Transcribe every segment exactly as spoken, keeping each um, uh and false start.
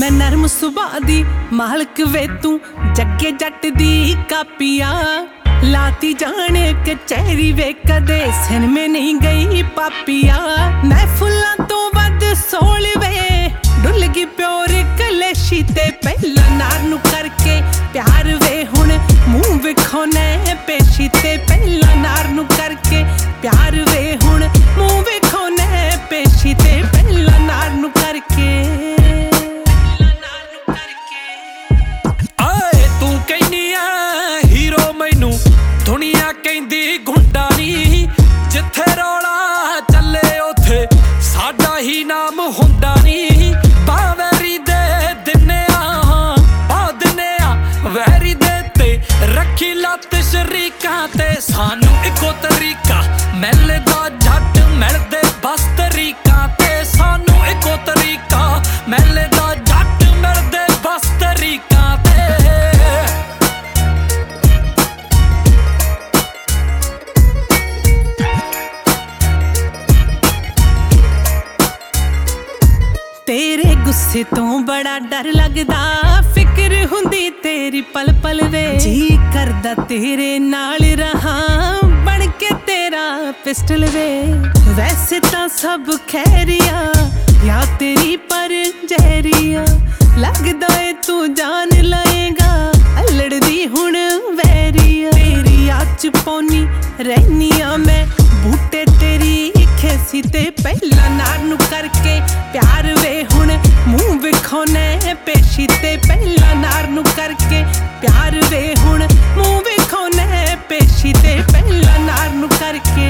मैं नरम सुभा दी मालक वे तू जगे जट दी कापिया लाती जाने कचहरी वे कदे सिन में नहीं गई पापिया मैं फुल्लां तो वध सोल वे डुल गई प्योर कलेशी ते पहला नार नू करके प्यार वे हुण मुंह विखोने पेशी ते पहला नार नू करके प्यार वे हुण मुंह विखोने पेशी ते पहला नार नू करके दुनिया कहंदी गुंडा नी जिथे रौला चले उथे साडा ही नाम हुंदा नी बावैरी दे दिने आ दिने आ वैरी दे ते रखी लत शरीकां ते सानू इको तरीका मिलदा जट मिलदे बस तरीकां ते सानू इको तरीका मिलदा जट मिलदे बस तरीकां ते तेरे गुस्से तो बड़ा डर लगदा फिक्र हुंदी तेरी पल पल वे जी करदा तेरे नाल रहा बन के तेरा पिस्टल वे वैसे तां सब खैरिया या तेरी पर जहरिया लगदा ए तू जान लाएगा अल्लड़ दी हुण वैरिया तेरी आच पौनी रहनिया मैं बूटे तेरी खेसी ते पहला नार नू करके प्यार वे हुण मुंह विखोने पेशी ते पहला नार नू करके प्यार वे हुण मुंह विखोने पेशी ते पहला नार नू करके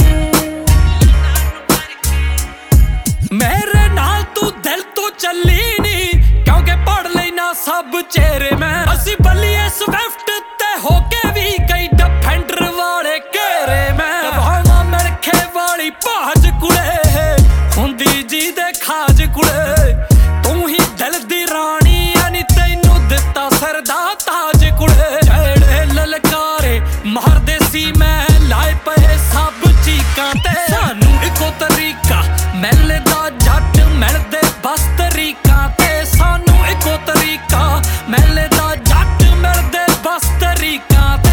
मेरे नाल तू दिल तो चली नी क्योंकि पढ़ लेना सब चेहरे में असी बलिए स्विफ्ट ते होके भी कई डिफेंडर वाले घेरे में वाला मिलखे वाली भाज कुड़े हुंदी जी दे खाज कुड़े तू ही दिल दी रानी यानी तैनू दिता सिर दा ताज कुड़े जेड़े ललकारे मारदे सी मैं लाए पे सब चीकां ते सानू इको तरीका मिलदा जट मिलदे बस तरीकां ते सानू इको तरीका मिलदा जट मिलदे बस तरीकां ते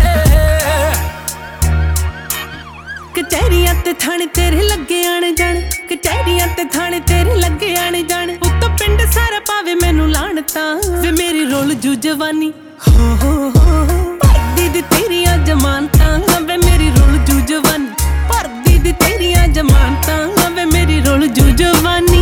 कचहरियां ते थाने तेरे लगे आने जाने कचहरियां ते थाने तेरे लगे आने जाने उत्तों पिंड सारा पावे मैनू लाणता वे मेरी रोल जू जवानी हो हो हो भरदी दी तेरियां जमानतां वे मेरी रोल जू जवानी भरदी दी तेरियां जमानतां वे मेरी रोल जू जवानी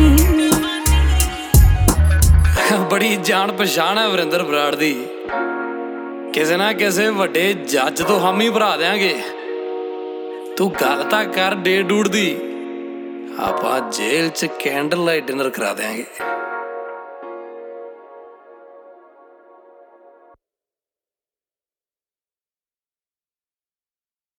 बड़ी जान पछाण है वरिंदर बराड़ दी किसे ना किसे वड्डे जज तो हम ही भरा देंगे तू गल तां कर डे डूड दी आपां जेल च कैंडल लाइट डिनर करा देंगे।